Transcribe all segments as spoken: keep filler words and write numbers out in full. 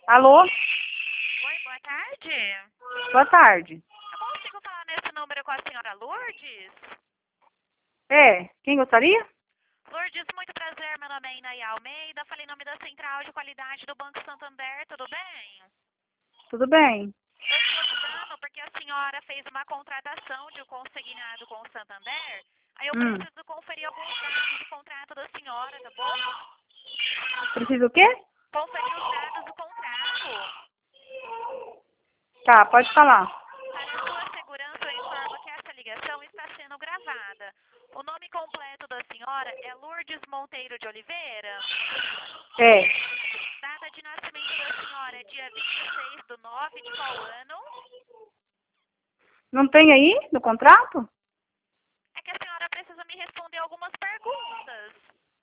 Alô? Oi, boa tarde. Boa tarde. Eu consigo falar nesse número com a senhora Lourdes? É, quem gostaria? Lourdes, muito prazer. Meu nome é Inaí Almeida. Falei em nome da Central de Qualidade do Banco Santander. Tudo bem? Tudo bem? Eu estou ligando porque a senhora fez uma contratação de um consignado com o Santander. Aí eu Hum. preciso conferir alguns dados do contrato da senhora, tá bom? Precisa o quê? Conferir os dados do contrato. Tá, pode falar. Para a sua segurança, eu informo que essa ligação está sendo gravada. O nome completo da senhora é Lourdes Monteiro de Oliveira. É, Data de nascimento da senhora é dia vinte e seis do nove de qual ano? não tem aí no contrato? É que a senhora precisa me responder algumas perguntas.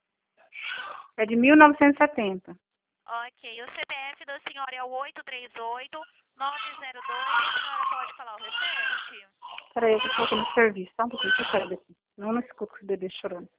É de mil novecentos e setenta. Ok, o C P F da senhora é o oito três oito nove zero dois. A senhora pode falar o restante? Peraí, eu tô aqui no serviço. Só um pouquinho, deixa eu sair daqui. Não, não escuto esse bebê chorando.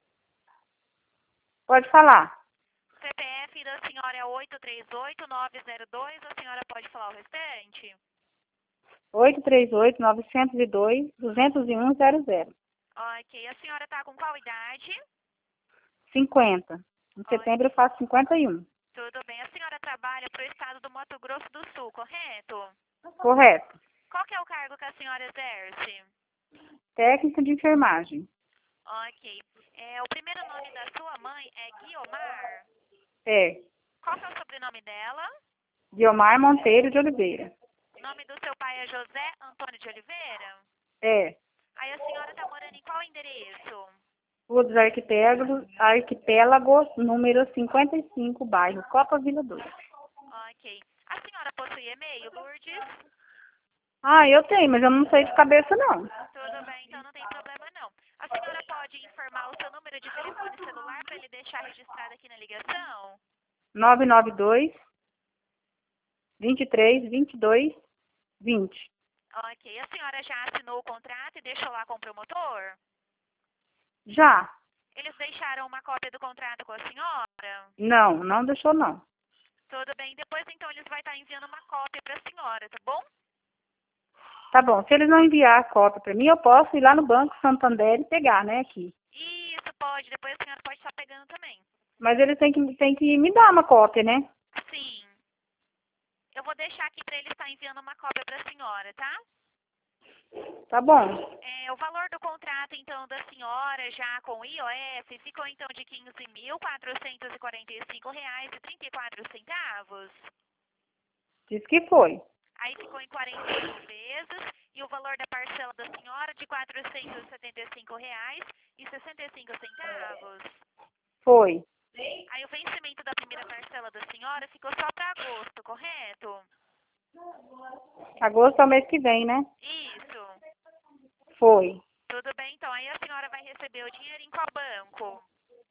Pode falar. O C P F da senhora é o oito três oito nove zero dois. A senhora pode falar o restante? oito três oito nove zero dois dois zero um zero zero. Ok, a senhora está com qual idade? cinquenta. Em Ok, setembro eu faço cinquenta e um. tudo bem. A senhora trabalha para o estado do Mato Grosso do Sul, correto? Correto. Qual que é o cargo que a senhora exerce? Técnica de enfermagem. Ok. É, o primeiro nome da sua mãe é Guiomar. É. Qual que é o sobrenome dela? Guiomar Monteiro de Oliveira. O nome do seu pai é José Antônio de Oliveira? É. Aí a senhora está morando em qual endereço? Rua dos Arquipélagos, Arquipélagos, número cinquenta e cinco, bairro Copa Vila dois. Ok. A senhora possui e-mail, Lourdes? Ah, eu tenho, mas eu não sei de cabeça, não. Tudo bem, então não tem problema não. A senhora pode informar o seu número de telefone celular para ele deixar registrado aqui na ligação? nove nove dois, vinte e três, vinte e dois, vinte. Ok. A senhora já assinou o contrato e deixou lá com o promotor? Já? Eles deixaram uma cópia do contrato com a senhora? Não, não deixou, não. Tudo bem. Depois, então, eles vão estar enviando uma cópia para a senhora, tá bom? Tá bom, se eles não enviar a cópia para mim, eu posso ir lá no Banco Santander e pegar, né, aqui. Isso, pode. Depois a senhora pode estar pegando também. Mas eles têm que, têm que me dar uma cópia, né? Sim. Eu vou deixar aqui para ele estar enviando uma cópia para a senhora, tá? Tá bom. É, o valor do contrato, então, da senhora, já com I O F, ficou, então, de quinze mil quatrocentos e quarenta e cinco reais e trinta e quatro centavos. Diz que foi. Aí ficou em quarenta e oito vezes. E o valor da parcela da senhora de quatrocentos e setenta e cinco reais e sessenta e cinco centavos. Foi. Aí o vencimento da primeira parcela da senhora ficou só para agosto, correto? Agosto é o mês que vem, né? Isso. Foi. Tudo bem, então. Aí a senhora vai receber o dinheiro em qual banco?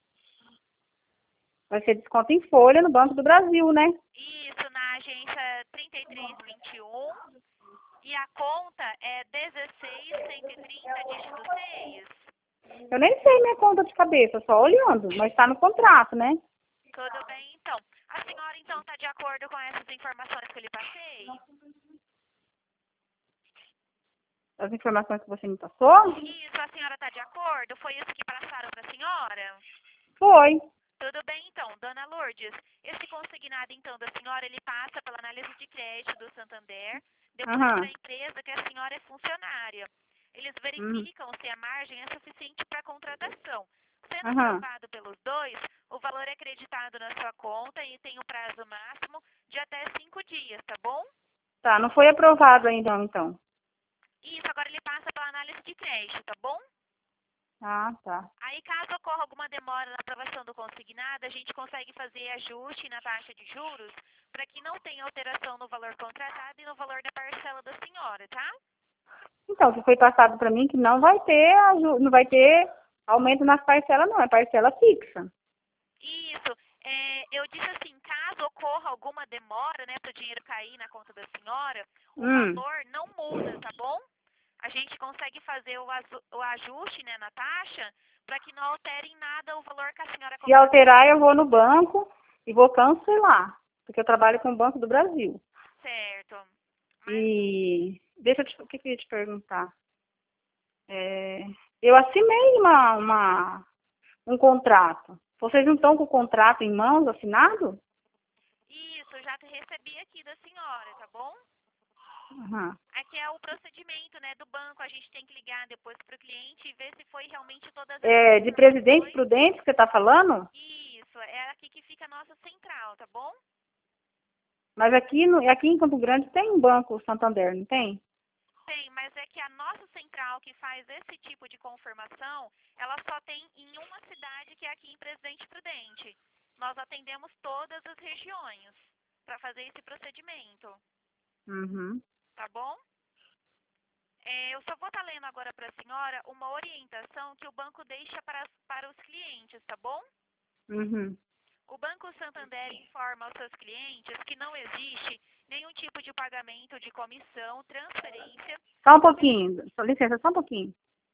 Vai ser desconto em folha no Banco do Brasil, né? Isso, na agência trinta e três vinte e um. E a conta é dezesseis cento e trinta, dígito seis. Eu nem sei minha conta de cabeça, só olhando, mas tá no contrato, né? Tudo bem, então. A senhora, então, está de acordo com essas informações que eu lhe passei? As informações que você me passou? Isso, a senhora está de acordo? Foi isso que passaram para a senhora? Foi. Tudo bem, então, dona Lourdes. Esse consignado, então, da senhora, ele passa pela análise de crédito do Santander, depois para Aham. a empresa que a senhora é funcionária. Eles Hum. verificam se a margem é suficiente para a contratação. Sendo Aham. aprovado pelos dois, o valor é creditado na sua conta e tem o prazo máximo de até cinco dias, tá bom? Tá, não foi aprovado ainda, então. Isso, agora ele passa pela análise de crédito, tá bom? Ah, tá. Aí, caso ocorra alguma demora na aprovação do consignado, a gente consegue fazer ajuste na taxa de juros para que não tenha alteração no valor contratado e no valor da parcela da senhora, tá? Então, se foi passado para mim que não vai ter, aju- não vai ter aumento nas parcelas, não. É parcela fixa. Isso. É, eu disse assim, caso ocorra alguma demora, né, para o dinheiro cair na conta da senhora, o Hum. valor não muda, tá bom? A gente consegue fazer o, azu- o ajuste, né, na taxa para que não altere em nada o valor que a senhora Se alterar, eu vou no banco e vou cancelar. porque eu trabalho com o Banco do Brasil. Certo. Mas, E deixa eu te, o que, que eu ia te perguntar? É, eu assinei uma, uma, um contrato. Vocês não estão com o contrato em mãos assinado? isso, eu já te recebi aqui da senhora, tá bom? Uhum. Aqui é o procedimento, né, do banco. A gente tem que ligar depois para o cliente e ver se foi realmente todas as É, de Presidente Prudente que você está falando? Isso, é aqui que fica a nossa central, tá bom? Mas aqui, no, aqui em Campo Grande tem um Banco Santander, não tem? Tem, mas é que a nossa central que faz esse tipo de confirmação, ela só tem em uma cidade, que é aqui em Presidente Prudente. Nós atendemos todas as regiões para fazer esse procedimento, Uhum. tá bom? É, eu só vou estar lendo agora para a senhora uma orientação que o banco deixa para, para os clientes, tá bom? Uhum. O Banco Santander informa aos seus clientes que não existe nenhum tipo de pagamento de comissão, transferência. Só um pouquinho, só licença, só um pouquinho.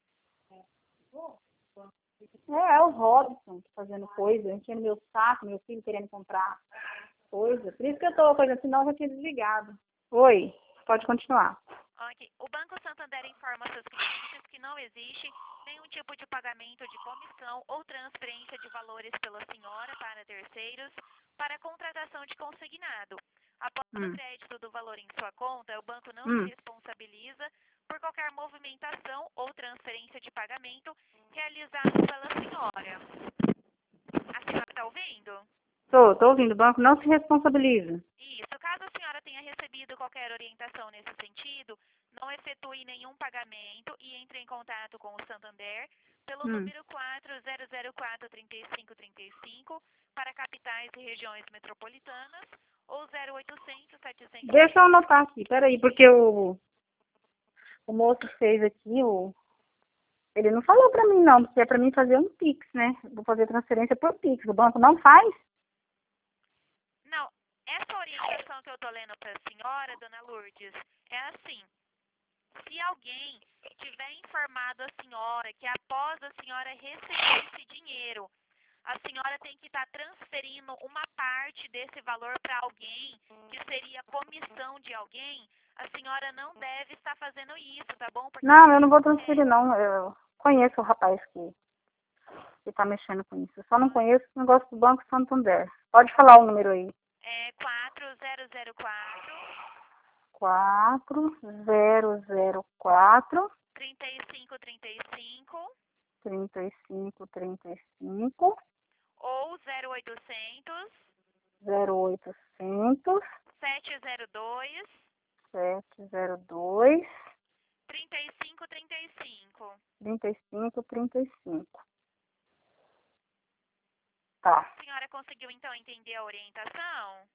É, é o Robson fazendo coisa, enchendo meu saco, meu filho querendo comprar coisa. Por isso que eu tô fazendo, senão eu já tinha desligado. Oi, pode continuar. Ok. O Banco Santander informa aos seus clientes que não existe nenhum tipo de pagamento de comissão ou transferência de valores pela senhora para terceiros para contratação de consignado. Após o Hum. crédito do valor em sua conta, o banco não Hum. se responsabiliza por qualquer movimentação ou transferência de pagamento realizado pela senhora. A senhora está ouvindo? Tô, tô ouvindo. O banco não se responsabiliza. Isso. Caso a senhora tenha recebido qualquer orientação nesse sentido, não efetue nenhum pagamento e entre em contato com o Santander pelo Hum. número quatro zero zero quatro, três cinco três cinco para capitais e regiões metropolitanas ou zero oitocentos, setecentos. Deixa eu anotar aqui, peraí, porque o, o moço fez aqui, o, ele não falou pra mim não, porque é pra mim fazer um Pix, né? Vou fazer transferência por Pix. O banco não faz? Não, essa orientação que eu estou lendo para a senhora, dona Lourdes, é assim. Se alguém tiver informado a senhora que após a senhora receber esse dinheiro, a senhora tem que estar transferindo uma parte desse valor para alguém, que seria comissão de alguém, a senhora não deve estar fazendo isso, tá bom? Porque Não, eu não vou transferir não. Eu conheço o rapaz que, que tá mexendo com isso. Eu só não conheço o negócio do Banco Santander. Pode falar o número aí. é quatro zero zero quatro, quatro zero zero quatro, trinta e cinco trinta e cinco trinta e cinco trinta e cinco, ou zero oitocentos, zero oitocentos, sete zero dois, sete zero dois, trinta e cinco trinta e cinco. trinta e cinco trinta e cinco. Tá. A senhora conseguiu então entender a orientação?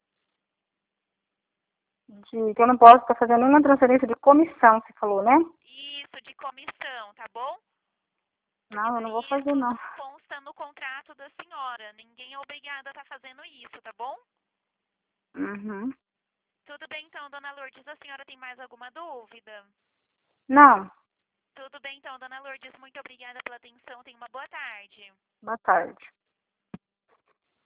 De que eu não posso estar fazendo nenhuma transferência de comissão, você falou, né? Isso, de comissão, tá bom? Não, eu não vou Isso fazer não. não consta no contrato da senhora. Ninguém é obrigado a estar fazendo isso, tá bom? Uhum. Tudo bem então, dona Lourdes. A senhora tem mais alguma dúvida? Não. Tudo bem então, dona Lourdes. Muito obrigada pela atenção. Tenha uma boa tarde. Boa tarde.